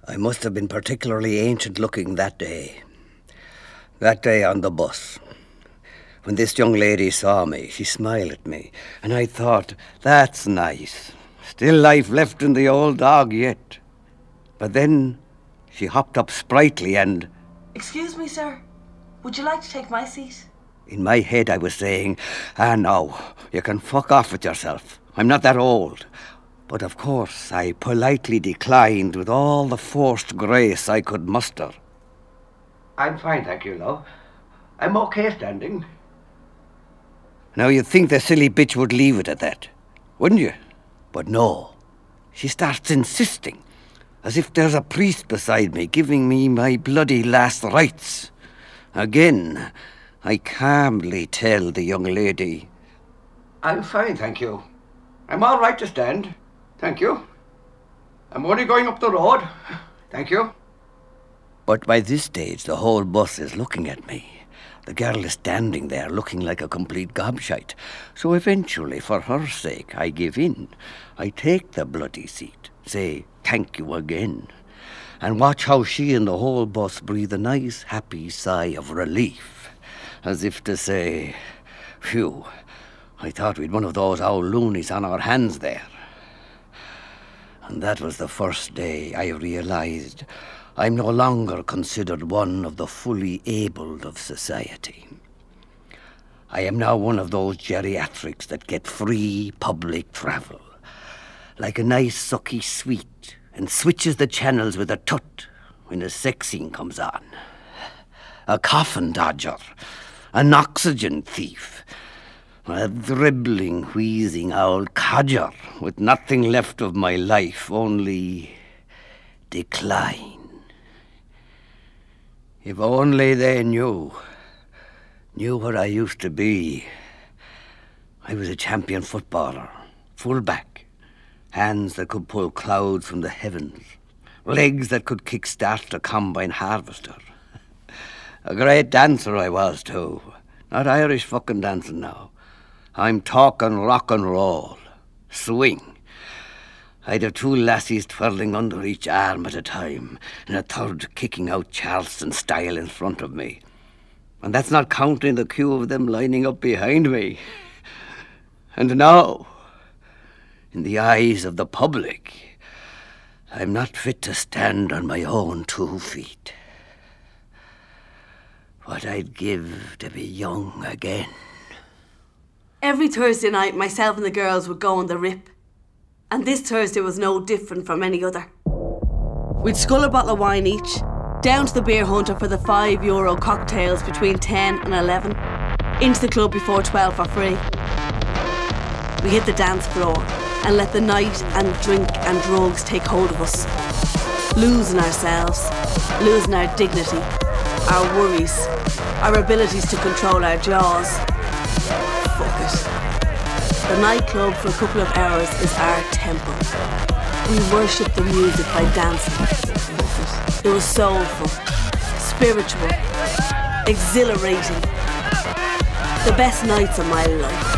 I must have been particularly ancient looking that day. That day on the bus. When this young lady saw me, she smiled at me, and I thought, that's nice. Still life left in the old dog yet. But then she hopped up sprightly and... Excuse me, sir. Would you like to take my seat? In my head I was saying, no, you can fuck off with yourself. I'm not that old. But of course I politely declined with all the forced grace I could muster. I'm fine, thank you, love. I'm okay standing. Now you'd think the silly bitch would leave it at that, wouldn't you? But no. She starts insisting, as if there's a priest beside me giving me my bloody last rites. Again, I calmly tell the young lady, I'm fine, thank you. I'm all right to stand, thank you. I'm only going up the road, thank you. But by this stage, the whole bus is looking at me. The girl is standing there looking like a complete gobshite. So eventually, for her sake, I give in. I take the bloody seat, say thank you again, and watch how she and the whole bus breathe a nice, happy sigh of relief, as if to say, phew, I thought we'd one of those old loonies on our hands there. And that was the first day I realised I'm no longer considered one of the fully abled of society. I am now one of those geriatrics that get free public travel, like a nice sucky sweet, and switches the channels with a tut when a sex scene comes on. A coffin dodger, an oxygen thief, a dribbling, wheezing old codger with nothing left of my life, only decline. If only they knew what I used to be. I was a champion footballer, full-back, hands that could pull clouds from the heavens, legs that could kick-start a combine harvester. A great dancer I was, too. Not Irish fucking dancing now. I'm talking rock and roll, swing. I'd have two lassies twirling under each arm at a time, and a third kicking out Charleston style in front of me. And that's not counting the queue of them lining up behind me. And now, in the eyes of the public, I'm not fit to stand on my own 2 feet. What I'd give to be young again. Every Thursday night, myself and the girls would go on the rip. And this Thursday was no different from any other. We'd scull a bottle of wine each, down to the beer hunter for the €5 cocktails between 10 and 11, into the club before 12 for free. We hit the dance floor and let the night and drink and drugs take hold of us, losing ourselves, losing our dignity, our worries, our abilities to control our jaws. Fuck it. The nightclub for a couple of hours is our temple. We worship the music by dancing. It was soulful, spiritual, exhilarating. The best nights of my life.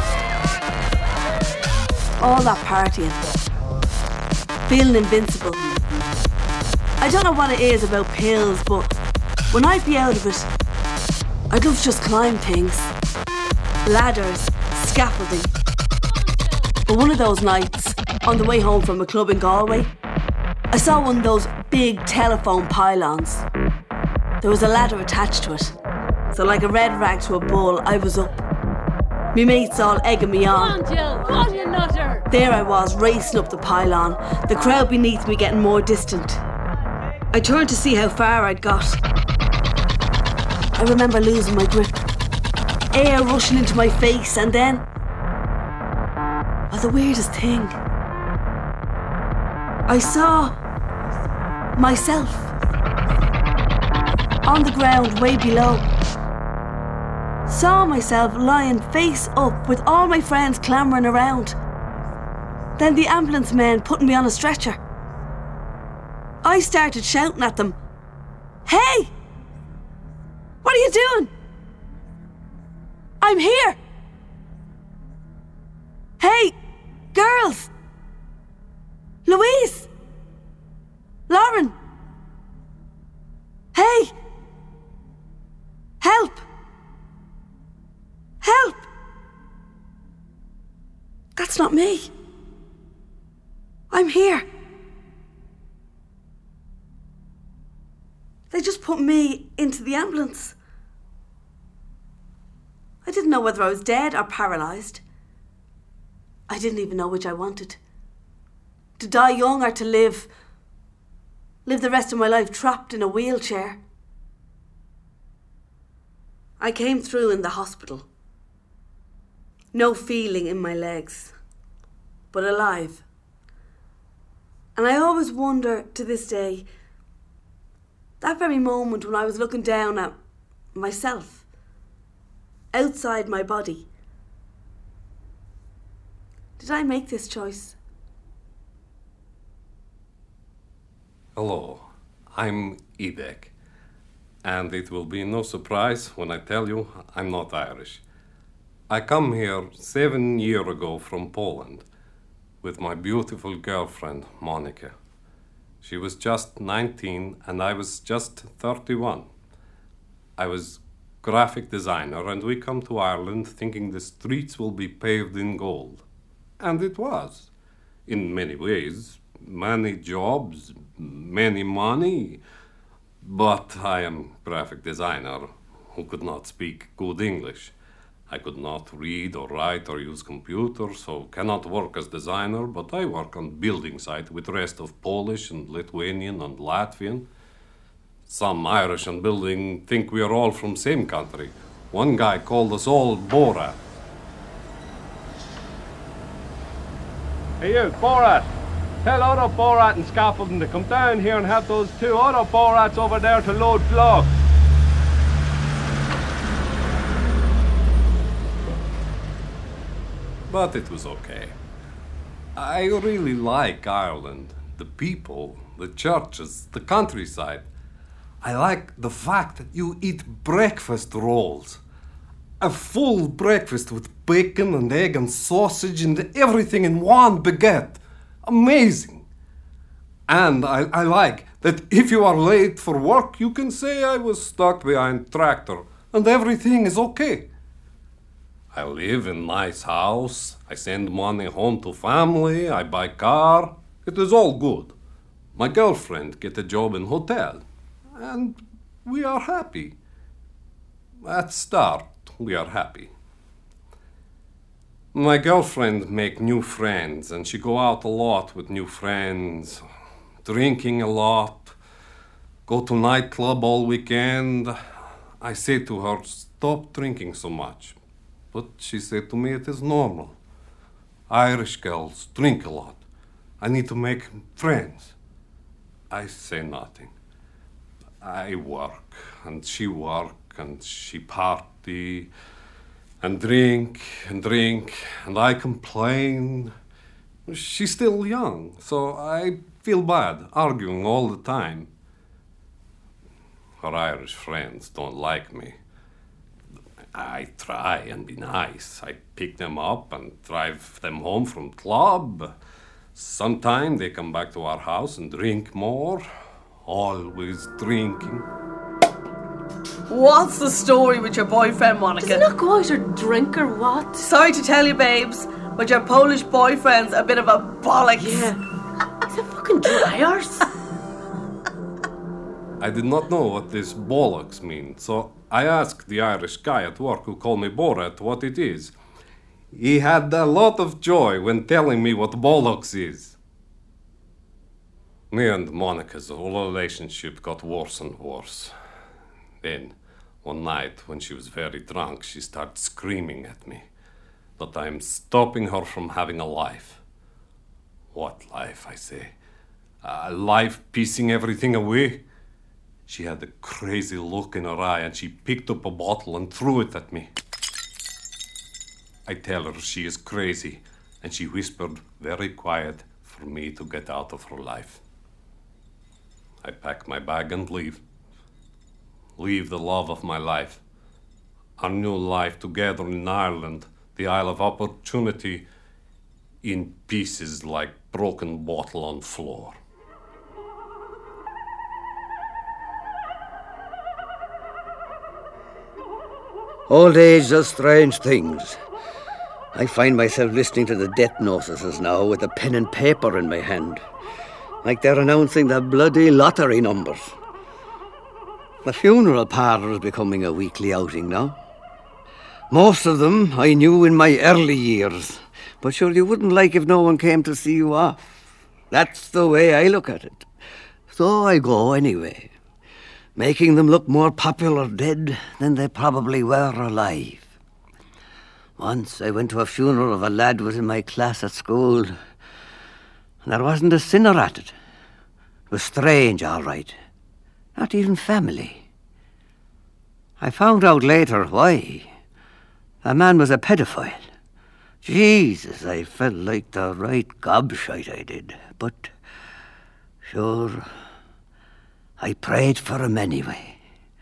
All that partying. Feeling invincible. I don't know what it is about pills, but when I'd be out of it, I'd love to just climb things. Ladders, scaffolding. But one of those nights, on the way home from a club in Galway, I saw one of those big telephone pylons. There was a ladder attached to it. So like a red rag to a bull, I was up. Me mates all egging me on. Come on, Jill, go on, you nutter! There I was, racing up the pylon, the crowd beneath me getting more distant. I turned to see how far I'd got. I remember losing my grip. Air rushing into my face, and then... the weirdest thing. I saw myself on the ground way below. Saw myself lying face up with all my friends clamouring around. Then the ambulance men putting me on a stretcher. I started shouting at them, "Hey! What are you doing? I'm here! Hey! Girls! Louise! Lauren! That's not me. I'm here. They just put me into the ambulance. I didn't know whether I was dead or paralysed. I didn't even know which I wanted. To die young or to live the rest of my life trapped in a wheelchair. I came through in the hospital. No feeling in my legs, but alive. And I always wonder to this day, that very moment when I was looking down at myself, outside my body, did I make this choice? Hello, I'm Ibek, and it will be no surprise when I tell you I'm not Irish. I come here 7 years ago from Poland with my beautiful girlfriend, Monica. She was just 19 and I was just 31. I was graphic designer and we come to Ireland thinking the streets will be paved in gold. And it was, in many ways. Many jobs, many money. But I am graphic designer who could not speak good English. I could not read or write or use computer, so cannot work as designer, but I work on building site with rest of Polish and Lithuanian and Latvian. Some Irish and building think we are all from same country. One guy called us all Borat. Hey you, Borat! Tell Otto Borat and Scaffolding to come down here and have those 2 Otto Borats over there to load blocks. But it was okay. I really like Ireland, the people, the churches, the countryside. I like the fact that you eat breakfast rolls. A full breakfast with bacon and egg and sausage and everything in one baguette. Amazing. And I like that if you are late for work, you can say I was stuck behind tractor and everything is okay. I live in nice house, I send money home to family, I buy car. It is all good. My girlfriend get a job in hotel and we are happy. At start, we are happy. My girlfriend make new friends and she go out a lot with new friends, drinking a lot, go to nightclub all weekend. I say to her, stop drinking so much. But she said to me, it is normal. Irish girls drink a lot. I need to make friends. I say nothing. I work and she party and drink, and I complain. She's still young, so I feel bad, arguing all the time. Her Irish friends don't like me. I try and be nice. I pick them up and drive them home from club. Sometimes they come back to our house and drink more, always drinking. What's the story with your boyfriend, Monica? Does he not go out or drink or what? Sorry to tell you, babes, but your Polish boyfriend's a bit of a bollocks. Yeah. He's a fucking dry arse. I did not know what this bollocks means, so I asked the Irish guy at work who called me Borat what it is. He had a lot of joy when telling me what bollocks is. Me and Monica's whole relationship got worse and worse. Then, one night, when she was very drunk, she started screaming at me that I am stopping her from having a life. What life, I say? A life piecing everything away? She had a crazy look in her eye and she picked up a bottle and threw it at me. I tell her she is crazy and she whispered very quiet for me to get out of her life. I pack my bag and leave. Leave the love of my life. Our new life together in Ireland, the Isle of Opportunity, in pieces like broken bottle on floor. Old age does strange things. I find myself listening to the death notices now with a pen and paper in my hand, like they're announcing the bloody lottery numbers. The funeral parlour is becoming a weekly outing now. Most of them I knew in my early years, but sure you wouldn't like if no one came to see you off. That's the way I look at it. So I go anyway, making them look more popular dead than they probably were alive. Once I went to a funeral of a lad who was in my class at school, and there wasn't a sinner at it. It was strange, all right. Not even family. I found out later why. The man was a pedophile. Jesus, I felt like the right gobshite I did. But, sure, I prayed for him anyway.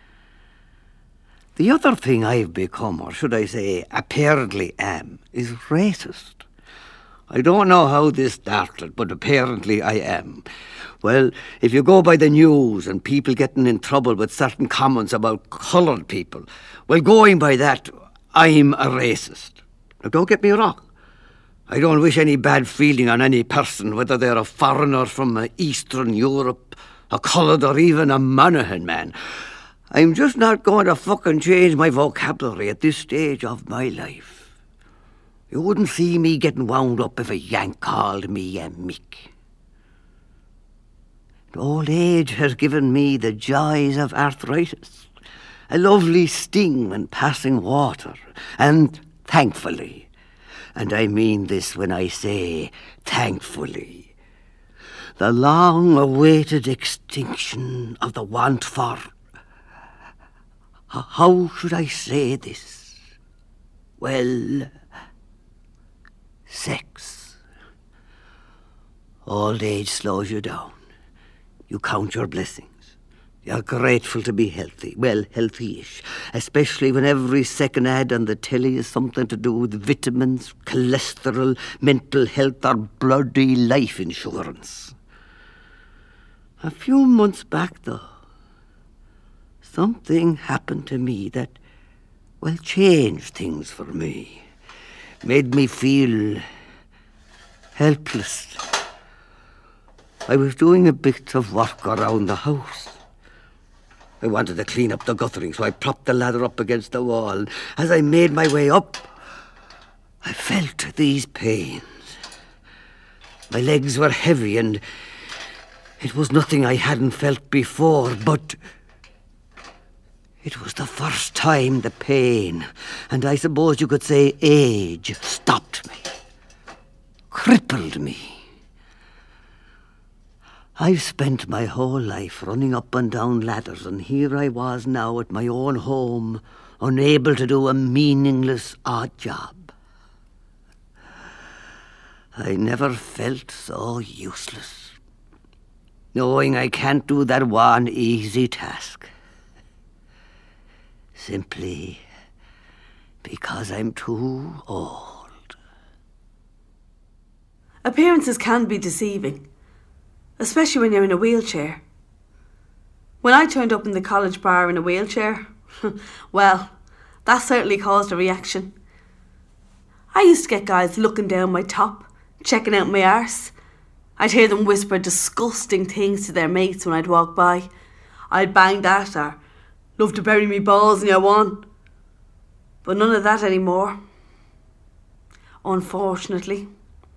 The other thing I've become, or should I say apparently am, is racist. I don't know how this started, but apparently I am. Well, if you go by the news and people getting in trouble with certain comments about coloured people, well, going by that, I'm a racist. Now, don't get me wrong. I don't wish any bad feeling on any person, whether they're a foreigner from Eastern Europe, a coloured or even a Monaghan man. I'm just not going to fucking change my vocabulary at this stage of my life. You wouldn't see me getting wound up if a Yank called me a Mick. Old age has given me the joys of arthritis, a lovely sting when passing water, and thankfully, and I mean this when I say thankfully, the long-awaited extinction of the want for, how should I say this? Well, sex. Old age slows you down. You count your blessings. You're grateful to be healthy. Well, healthy-ish. Especially when every second ad on the telly is something to do with vitamins, cholesterol, mental health, or bloody life insurance. A few months back, though, something happened to me that, well, changed things for me. Made me feel helpless. I was doing a bit of work around the house. I wanted to clean up the guttering, so I propped the ladder up against the wall. As I made my way up, I felt these pains. My legs were heavy, and it was nothing I hadn't felt before, but it was the first time the pain, and I suppose you could say age, stopped me, crippled me. I've spent my whole life running up and down ladders, and here I was now at my own home, unable to do a meaningless odd job. I never felt so useless, knowing I can't do that one easy task. Simply because I'm too old. Appearances can be deceiving, especially when you're in a wheelchair. When I turned up in the college bar in a wheelchair, well, that certainly caused a reaction. I used to get guys looking down my top, checking out my arse. I'd hear them whisper disgusting things to their mates when I'd walk by. I'd bang that, or love to bury me balls in your one. But none of that anymore. Unfortunately.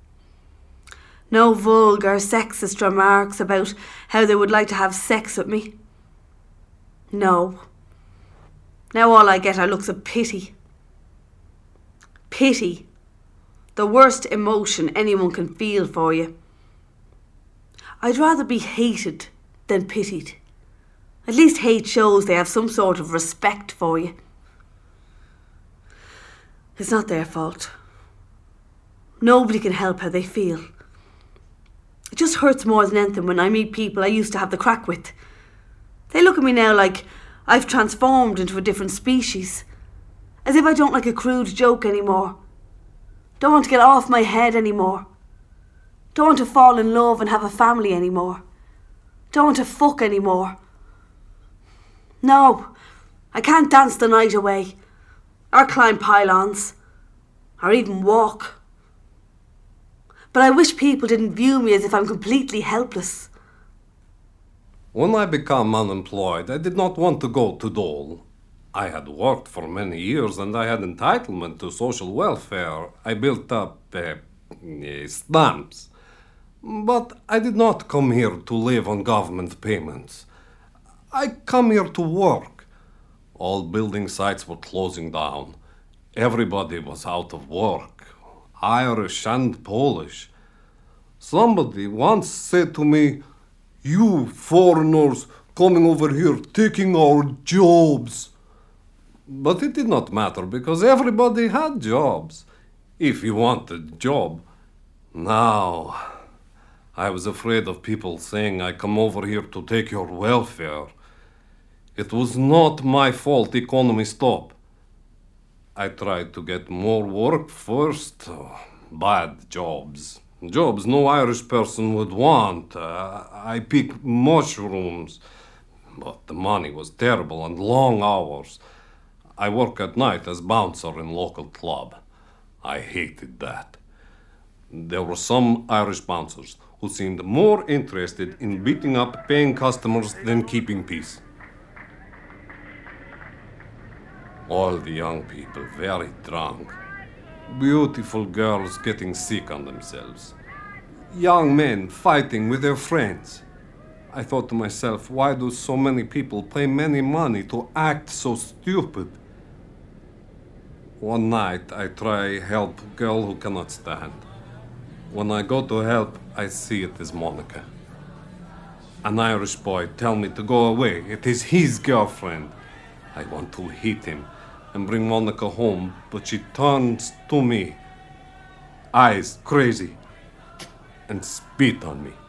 No vulgar, sexist remarks about how they would like to have sex with me. No. Now all I get are looks of pity. Pity. The worst emotion anyone can feel for you. I'd rather be hated than pitied. At least hate shows they have some sort of respect for you. It's not their fault. Nobody can help how they feel. It just hurts more than anything when I meet people I used to have the crack with. They look at me now like I've transformed into a different species. As if I don't like a crude joke anymore. Don't want to get off my head anymore. Don't want to fall in love and have a family anymore. Don't want to fuck anymore. No, I can't dance the night away. Or climb pylons. or even walk. But I wish people didn't view me as if I'm completely helpless. When I became unemployed, I did not want to go to Dole. I had worked for many years and I had entitlement to social welfare. I built up stamps. But I did not come here to live on government payments. I come here to work. All building sites were closing down. Everybody was out of work, Irish and Polish. Somebody once said to me, "You foreigners coming over here taking our jobs." But it did not matter because everybody had jobs, if you wanted a job. Now, I was afraid of people saying I come over here to take your welfare. It was not my fault economy stopped. I tried to get more work first. Bad jobs. Jobs no Irish person would want. I pick mushrooms. But the money was terrible and long hours. I work at night as bouncer in local club. I hated that. There were some Irish bouncers who seemed more interested in beating up paying customers than keeping peace. All the young people very drunk. Beautiful girls getting sick on themselves. Young men fighting with their friends. I thought to myself, why do so many people pay many money to act so stupid? One night I try help girl who cannot stand. When I go to help, I see it is Monica. An Irish boy tell me to go away. It is his girlfriend. I want to hit him and bring Monica home, but she turns to me, eyes crazy, and spit on me.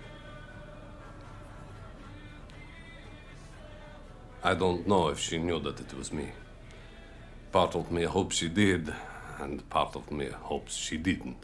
I don't know if she knew that it was me. Part of me hopes she did, and part of me hopes she didn't.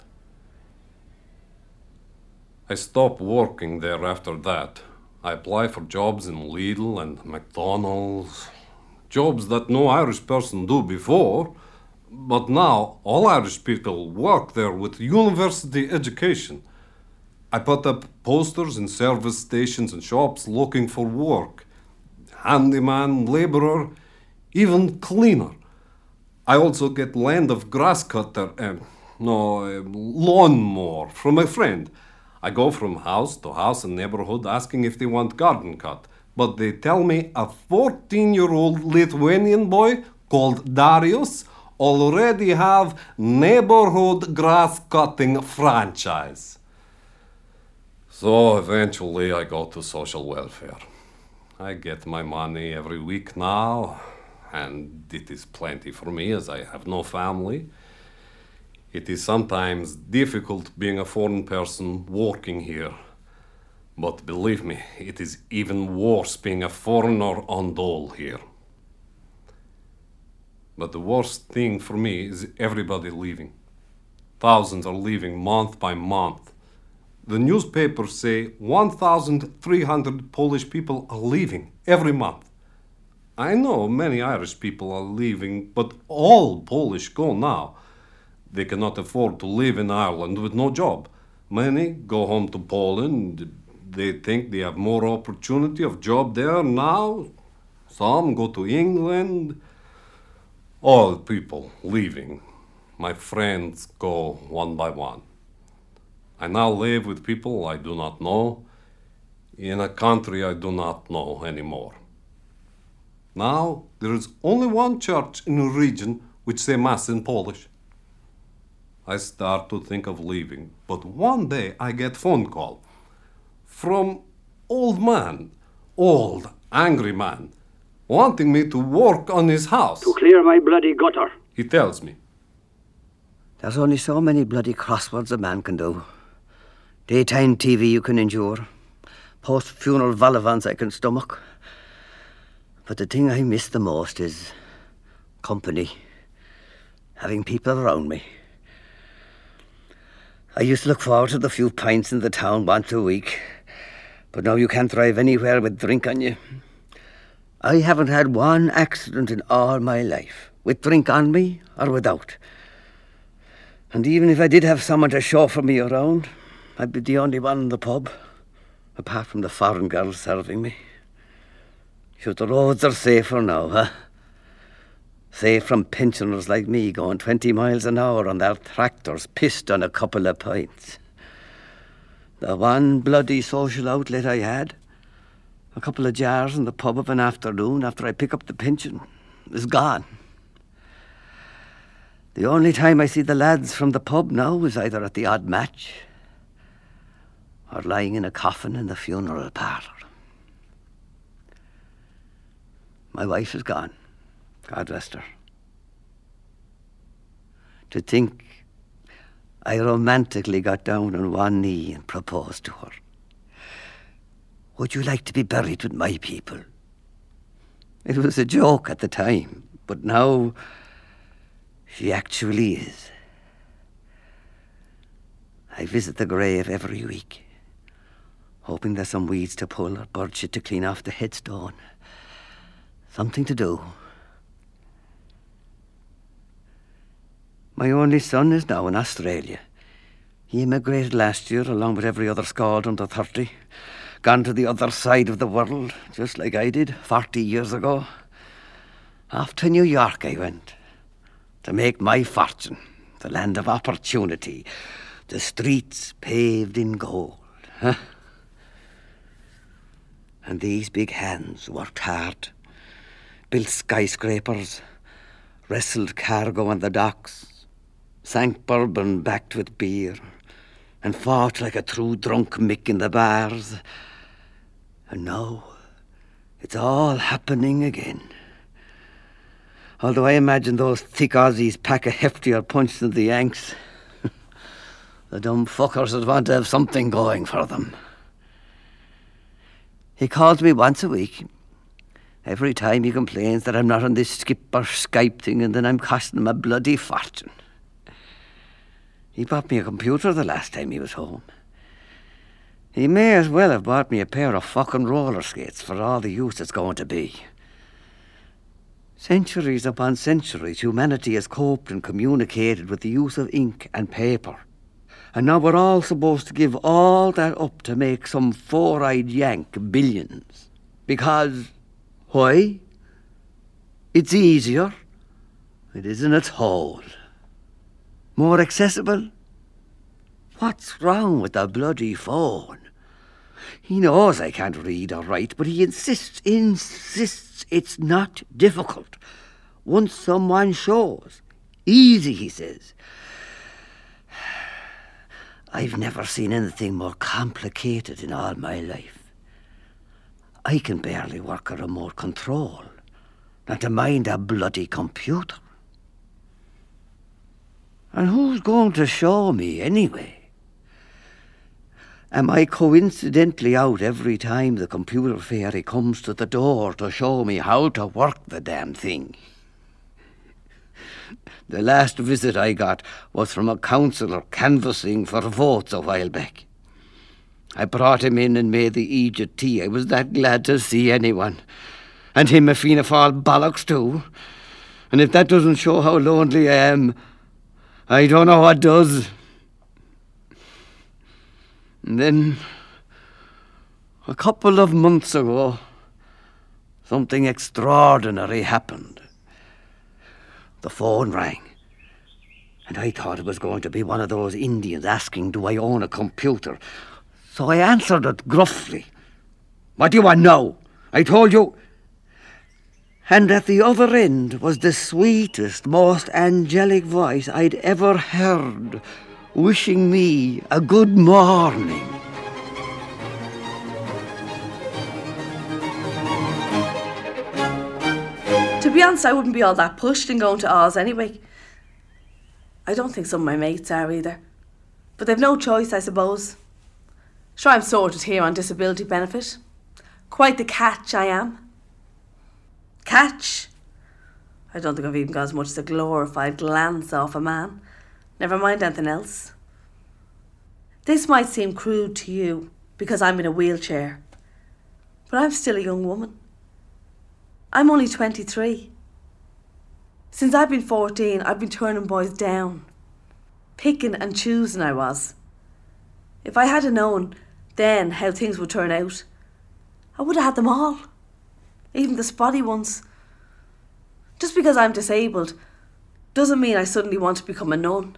I stopped working there after that. I applied for jobs in Lidl and McDonald's. Jobs that no Irish person do before, but now all Irish people work there with university education. I put up posters in service stations and shops looking for work. Handyman, laborer, even cleaner. I also get land of grass cutter, lawnmower from a friend. I go from house to house in neighborhood asking if they want garden cut. But they tell me a 14-year-old Lithuanian boy called Darius already have neighborhood grass cutting franchise. So eventually I go to social welfare. I get my money every week now, and it is plenty for me as I have no family. It is sometimes difficult being a foreign person working here. But believe me, it is even worse being a foreigner on Dole here. But the worst thing for me is everybody leaving. Thousands are leaving month by month. The newspapers say 1,300 Polish people are leaving every month. I know many Irish people are leaving, but all Polish go now. They cannot afford to live in Ireland with no job. Many go home to Poland. They think they have more opportunity of job there now. Some go to England. All people leaving. My friends go one by one. I now live with people I do not know in a country I do not know anymore. Now there is only one church in the region which say Mass in Polish. I start to think of leaving, but one day I get phone call from old angry man, wanting me to work on his house. To clear my bloody gutter. He tells me. There's only so many bloody crosswords a man can do. Daytime TV you can endure. Post-funeral vol-au-vents I can stomach. But the thing I miss the most is company. Having people around me. I used to look forward to the few pints in the town once a week. But now you can't drive anywhere with drink on you. I haven't had one accident in all my life, with drink on me or without. And even if I did have someone to chauffeur me around, I'd be the only one in the pub, apart from the foreign girls serving me. Sure, the roads are safer now, huh? Safe from pensioners like me going 20 miles an hour on their tractors, pissed on a couple of pints. The one bloody social outlet I had, a couple of jars in the pub of an afternoon after I pick up the pension, is gone. The only time I see the lads from the pub now is either at the odd match or lying in a coffin in the funeral parlour. My wife is gone, God rest her. To think I romantically got down on one knee and proposed to her. Would you like to be buried with my people? It was a joke at the time, but now she actually is. I visit the grave every week, hoping there's some weeds to pull or bird shit to clean off the headstone. Something to do. My only son is now in Australia. He immigrated last year along with every other scald under 30. Gone to the other side of the world, just like I did 40 years ago. Off to New York I went to make my fortune, the land of opportunity, the streets paved in gold. Huh? And these big hands worked hard, built skyscrapers, wrestled cargo on the docks, sank bourbon backed with beer, and fought like a true drunk Mick in the bars. And now it's all happening again. Although I imagine those thick Aussies pack a heftier punch than the Yanks. The dumb fuckers would want to have something going for them. He calls me once a week. Every time he complains that I'm not on this Skip or Skype thing, and then I'm costing him a bloody fortune. He bought me a computer the last time he was home. He may as well have bought me a pair of fucking roller skates for all the use it's going to be. Centuries upon centuries, humanity has coped and communicated with the use of ink and paper. And now we're all supposed to give all that up to make some four-eyed Yank billions. Because, why? It's easier. It isn't at all. More accessible? What's wrong with the bloody phone? He knows I can't read or write, but he insists it's not difficult. Once someone shows. Easy, he says. I've never seen anything more complicated in all my life. I can barely work a remote control, not to mind a bloody computer. And who's going to show me anyway? Am I coincidentally out every time the computer fairy comes to the door to show me how to work the damn thing? The last visit I got was from a councillor canvassing for votes a while back. I brought him in and made the Egypt tea. I was that glad to see anyone. And him a Fianna Fáil bollocks too. And if that doesn't show how lonely I am, I don't know what does. And then, a couple of months ago, something extraordinary happened. The phone rang, and I thought it was going to be one of those Indians asking, do I own a computer? So I answered it gruffly. What do you want now? I told you. And at the other end was the sweetest, most angelic voice I'd ever heard, wishing me a good morning. To be honest, I wouldn't be all that pushed in going to Oz anyway. I don't think some of my mates are either. But they've no choice, I suppose. Sure, I'm sorted here on disability benefit. Quite the catch I am. Catch? I don't think I've even got as much as a glorified glance off a man. Never mind anything else. This might seem crude to you because I'm in a wheelchair. But I'm still a young woman. I'm only 23. Since I've been 14, I've been turning boys down. picking and choosing I was. If I had known then how things would turn out, I would have had them all, even the spotty ones. Just because I'm disabled doesn't mean I suddenly want to become a nun.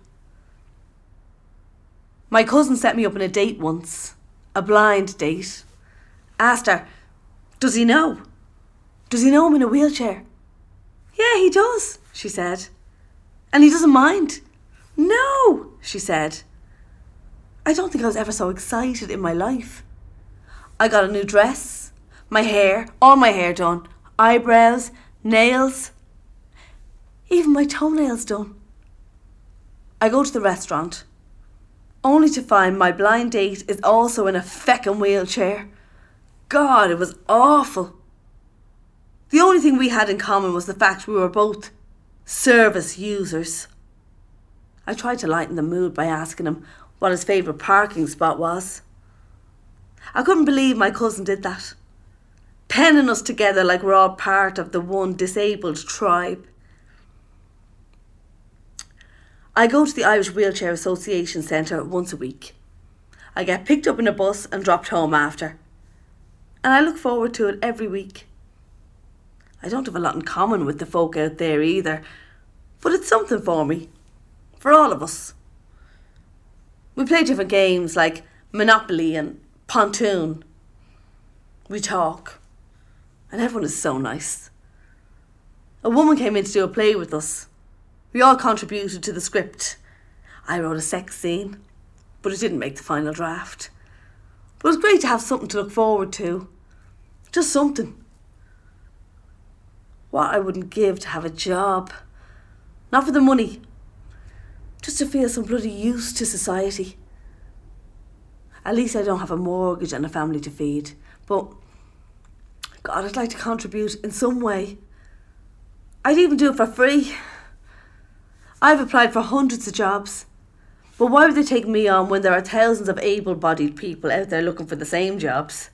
My cousin set me up on a date once, a blind date. Asked her, does he know? Does he know I'm in a wheelchair? Yeah, he does, she said. And he doesn't mind. No, she said. I don't think I was ever so excited in my life. I got a new dress, my hair, all my hair done, eyebrows, nails, even my toenails done. I go to the restaurant, only to find my blind date is also in a feckin' wheelchair. God, it was awful. The only thing we had in common was the fact we were both service users. I tried to lighten the mood by asking him what his favourite parking spot was. I couldn't believe my cousin did that, penning us together like we're all part of the one disabled tribe. I go to the Irish Wheelchair Association Centre once a week. I get picked up in a bus and dropped home after. And I look forward to it every week. I don't have a lot in common with the folk out there either, but it's something for me, for all of us. We play different games like Monopoly and Pontoon. We talk, and everyone is so nice. A woman came in to do a play with us. We all contributed to the script. I wrote a sex scene, but it didn't make the final draft. But it was great to have something to look forward to. Just something. What I wouldn't give to have a job. Not for the money. Just to feel some bloody use to society. At least I don't have a mortgage and a family to feed. But, God, I'd like to contribute in some way. I'd even do it for free. I've applied for hundreds of jobs. But why would they take me on when there are thousands of able-bodied people out there looking for the same jobs?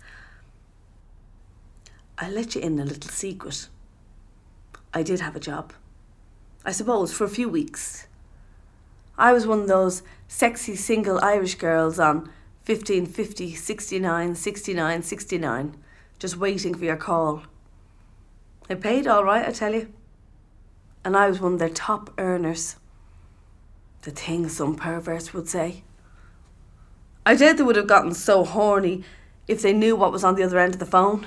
I'll let you in a little secret. I did have a job. I suppose for a few weeks. I was one of those sexy single Irish girls on 1550, 69, 69, 69, just waiting for your call. They paid all right, I tell you. And I was one of their top earners. The thing some perverts would say. I doubt they would have gotten so horny if they knew what was on the other end of the phone.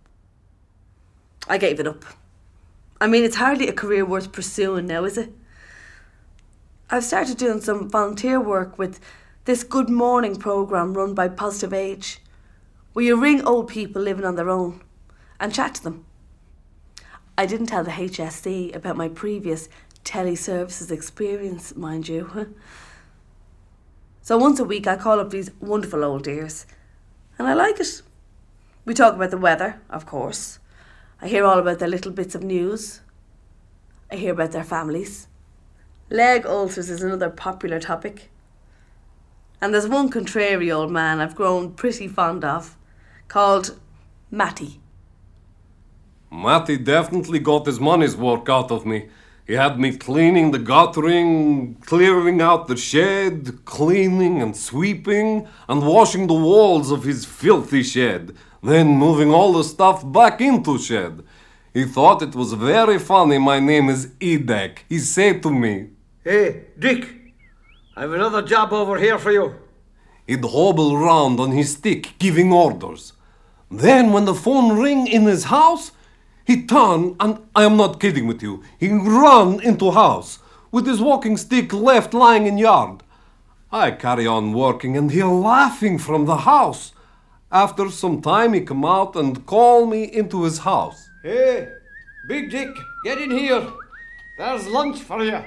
I gave it up. I mean, it's hardly a career worth pursuing now, is it? I've started doing some volunteer work with this Good Morning programme run by Positive Age, where you ring old people living on their own and chat to them. I didn't tell the HSC about my previous teleservices experience, mind you. So once a week I call up these wonderful old dears, and I like it. We talk about the weather, of course. I hear all about their little bits of news. I hear about their families. Leg ulcers is another popular topic. And there's one contrary old man I've grown pretty fond of, called Matty. Matty definitely got his money's work out of me. He had me cleaning the guttering, clearing out the shed, cleaning and sweeping, and washing the walls of his filthy shed, then moving all the stuff back into shed. He thought it was very funny my name is Edek. He said to me, "Hey, Dick, I've another job over here for you." He'd hobble round on his stick, giving orders. Then when the phone ring in his house, he'd turn, and I am not kidding with you, he'd run into house, with his walking stick left lying in yard. I carry on working, and he laughing from the house. After some time, he come out and call me into his house. "Hey, Big Dick, get in here. There's lunch for you."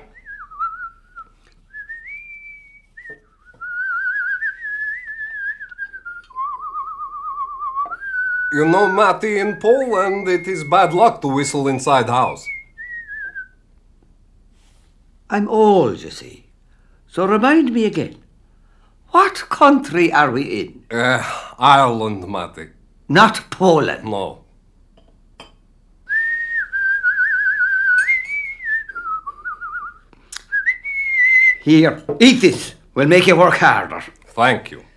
You know, Matty, in Poland, it is bad luck to whistle inside house. I'm old, you see. So remind me again. What country are we in? Ireland, Matty. Not Poland. No. Here, eat this. We'll make you work harder. Thank you.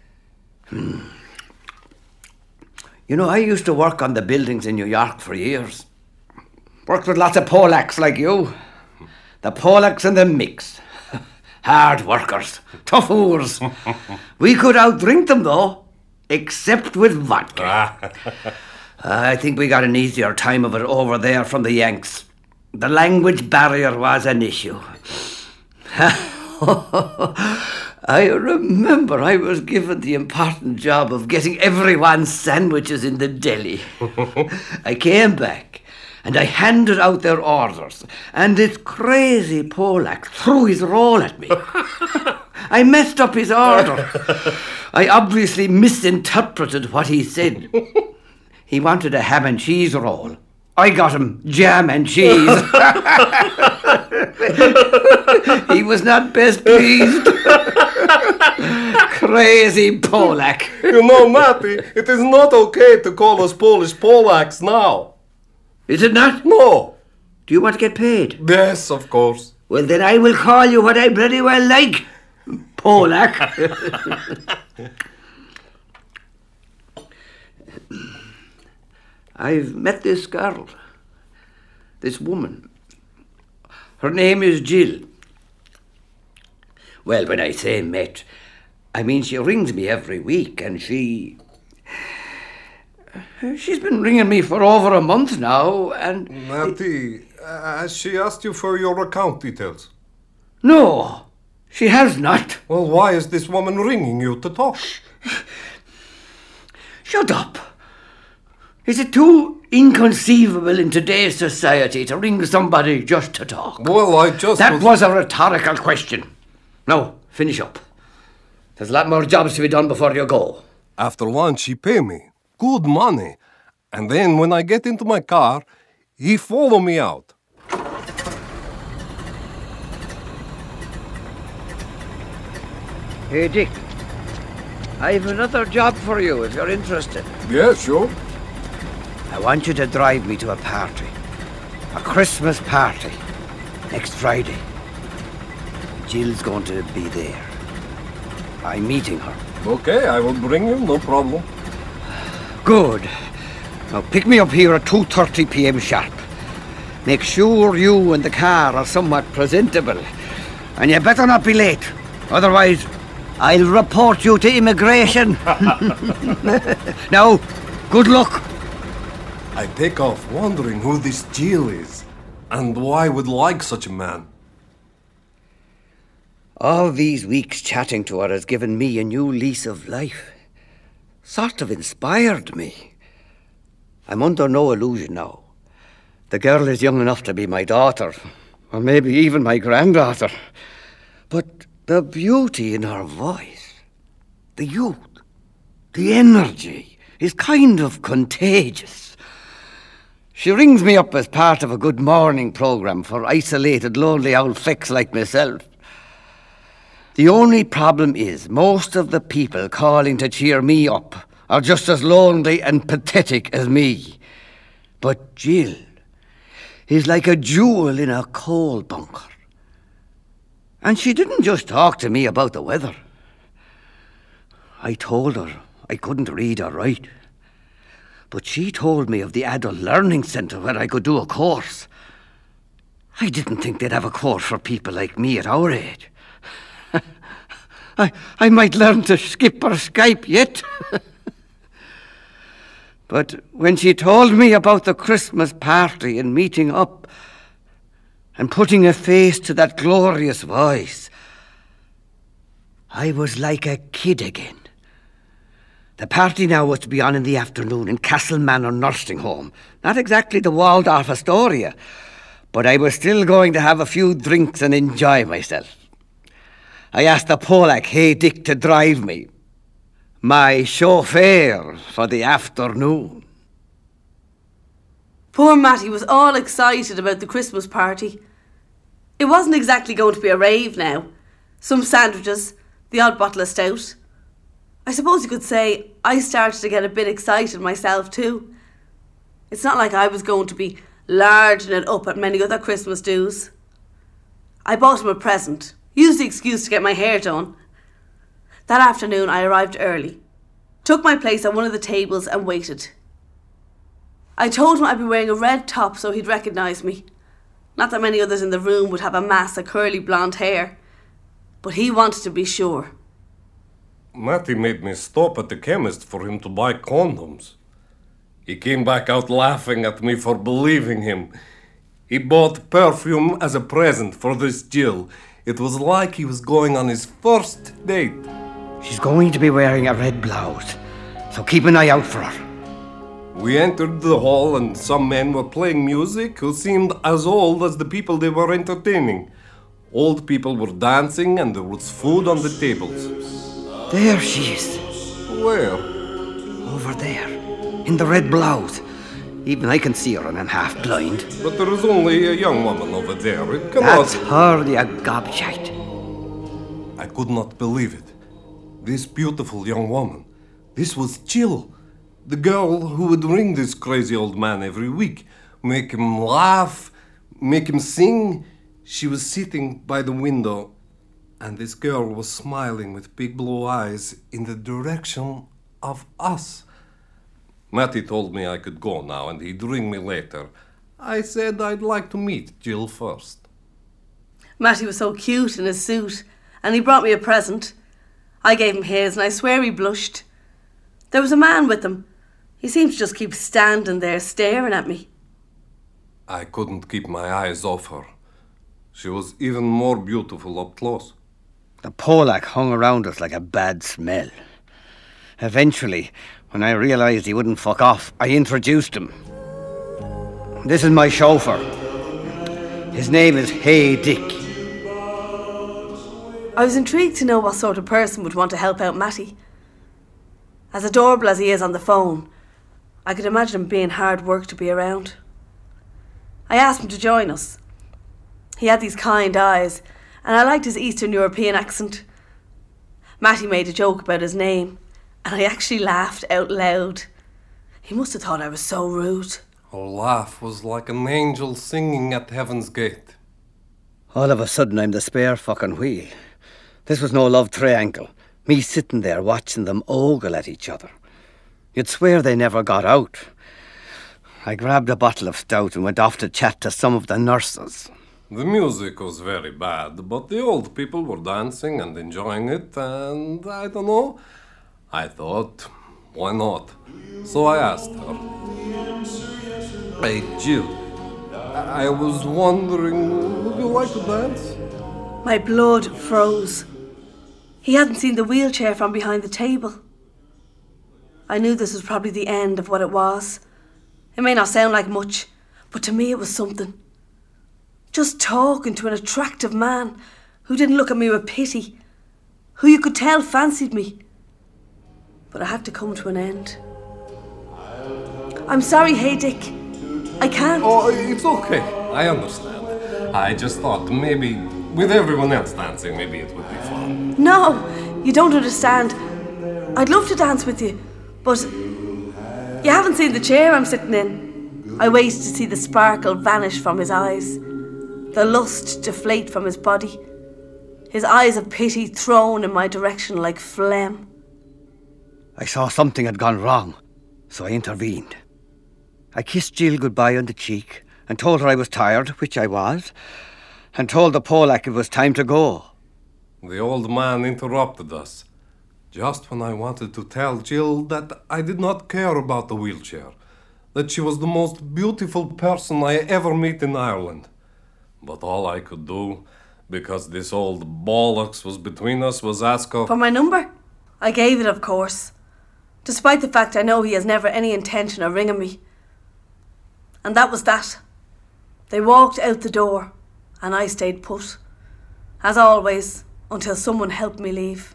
You know, I used to work on the buildings in New York for years. Worked with lots of Polacks like you. The Polacks and the mix. Hard workers. Tough oors. We could outdrink them, though. Except with vodka. I think we got an easier time of it over there from the Yanks. The language barrier was an issue. I remember I was given the important job of getting everyone's sandwiches in the deli. I came back and I handed out their orders, and this crazy Polak threw his roll at me. I messed up his order. I obviously misinterpreted what he said. He wanted a ham and cheese roll. I got him jam and cheese. He was not best pleased. Crazy Polak. You know, Matty, it is not okay to call us Polish Polacks now. Is it not? No. Do you want to get paid? Yes, of course. Well, then I will call you what I bloody well like. Polak. I've met this girl. This woman. Her name is Jill. Well, when I say met, I mean she rings me every week, and she's been ringing me for over a month now, and... Matty, has she asked you for your account details? No, she has not. Well, why is this woman ringing you to talk? Shut up. Is it too inconceivable in today's society to ring somebody just to talk? Well, I just... That was a rhetorical question. Now, finish up. There's a lot more jobs to be done before you go. After lunch, he pay me good money. And then when I get into my car, he follow me out. Hey, Dick. I've another job for you if you're interested. Yeah, sure. I want you to drive me to a party. A Christmas party. Next Friday. Jill's going to be there. I'm meeting her. Okay, I will bring you, no problem. Good. Now pick me up here at 2:30 p.m. sharp. Make sure you and the car are somewhat presentable. And you better not be late. Otherwise, I'll report you to immigration. Now, good luck. I take off wondering who this Jill is and why I would like such a man. All these weeks chatting to her has given me a new lease of life. Sort of inspired me. I'm under no illusion now. The girl is young enough to be my daughter, or maybe even my granddaughter. But the beauty in her voice, the youth, the energy is kind of contagious. She rings me up as part of a good morning programme for isolated, lonely old fecks like myself. The only problem is most of the people calling to cheer me up are just as lonely and pathetic as me. But Jill is like a jewel in a coal bunker. And she didn't just talk to me about the weather. I told her I couldn't read or write. But she told me of the Adult Learning Centre where I could do a course. I didn't think they'd have a course for people like me at our age. I might learn to skip or Skype yet. But when she told me about the Christmas party and meeting up and putting a face to that glorious voice, I was like a kid again. The party now was to be on in the afternoon in Castle Manor Nursing Home. Not exactly the Waldorf Astoria, but I was still going to have a few drinks and enjoy myself. I asked the Polak, hey Dick, to drive me. My chauffeur for the afternoon. Poor Matty was all excited about the Christmas party. It wasn't exactly going to be a rave now. Some sandwiches, the odd bottle of stout. I suppose you could say I started to get a bit excited myself too. It's not like I was going to be larding it up at many other Christmas do's. I bought him a present, Used the excuse to get my hair done. That afternoon I arrived early, took my place at one of the tables and waited. I told him I'd be wearing a red top so he'd recognise me. Not that many others in the room would have a mass of curly blonde hair, but he wanted to be sure. Matty made me stop at the chemist for him to buy condoms. He came back out laughing at me for believing him. He bought perfume as a present for this Jill. It was like he was going on his first date. She's going to be wearing a red blouse, so keep an eye out for her. We entered the hall and some men were playing music who seemed as old as the people they were entertaining. Old people were dancing and there was food on the tables. There she is. Where? Over there, in the red blouse. Even I can see her and I'm half blind. But there is only a young woman over there. It cannot... That's hardly a gobshite. I could not believe it. This beautiful young woman. This was Jill. The girl who would ring this crazy old man every week. Make him laugh, make him sing. She was sitting by the window, and this girl was smiling with big blue eyes in the direction of us. Matty told me I could go now, and he'd ring me later. I said I'd like to meet Jill first. Matty was so cute in his suit, and he brought me a present. I gave him his, and I swear he blushed. There was a man with him. He seemed to just keep standing there staring at me. I couldn't keep my eyes off her. She was even more beautiful up close. The Polak hung around us like a bad smell. Eventually, when I realised he wouldn't fuck off, I introduced him. This is my chauffeur. His name is Hey Dick. I was intrigued to know what sort of person would want to help out Matty. As adorable as he is on the phone, I could imagine him being hard work to be around. I asked him to join us. He had these kind eyes, and I liked his Eastern European accent. Matty made a joke about his name, and I actually laughed out loud. He must have thought I was so rude. Her laugh was like an angel singing at heaven's gate. All of a sudden, I'm the spare fucking wheel. This was no love triangle. Me sitting there watching them ogle at each other. You'd swear they never got out. I grabbed a bottle of stout and went off to chat to some of the nurses. The music was very bad, but the old people were dancing and enjoying it, and I don't know. I thought, why not? So I asked her, "Hey, Jill, I was wondering, would you like to dance?" My blood froze. He hadn't seen the wheelchair from behind the table. I knew this was probably the end of what it was. It may not sound like much, but to me it was something. Just talking to an attractive man who didn't look at me with pity, who you could tell fancied me. But it had to come to an end. I'm sorry, Hey Dick. I can't. Oh, it's okay. I understand. I just thought maybe with everyone else dancing, maybe it would be fun. No, you don't understand. I'd love to dance with you, but you haven't seen the chair I'm sitting in. I waited to see the sparkle vanish from his eyes, the lust deflate from his body, his eyes of pity thrown in my direction like phlegm. I saw something had gone wrong, so I intervened. I kissed Jill goodbye on the cheek and told her I was tired, which I was, and told the Polak it was time to go. The old man interrupted us, just when I wanted to tell Jill that I did not care about the wheelchair, that she was the most beautiful person I ever met in Ireland. But all I could do, because this old bollocks was between us, was ask her... For my number? I gave it, of course, despite the fact I know he has never any intention of ringing me. And that was that. They walked out the door, and I stayed put, as always, until someone helped me leave.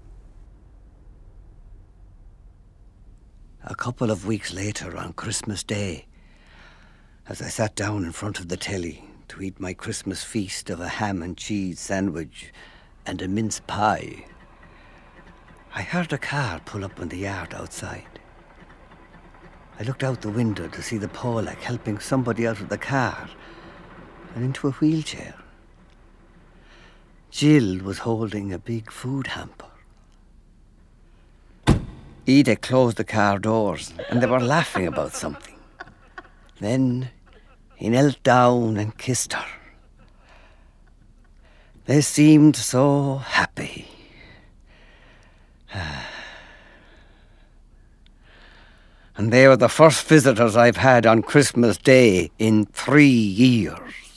A couple of weeks later, on Christmas Day, as I sat down in front of the telly to eat my Christmas feast of a ham and cheese sandwich and a mince pie, I heard a car pull up in the yard outside. I looked out the window to see the Polak helping somebody out of the car and into a wheelchair. Jill was holding a big food hamper. Edith closed the car doors and they were laughing about something. Then he knelt down and kissed her. They seemed so happy. And they were the first visitors I've had on Christmas Day in 3 years.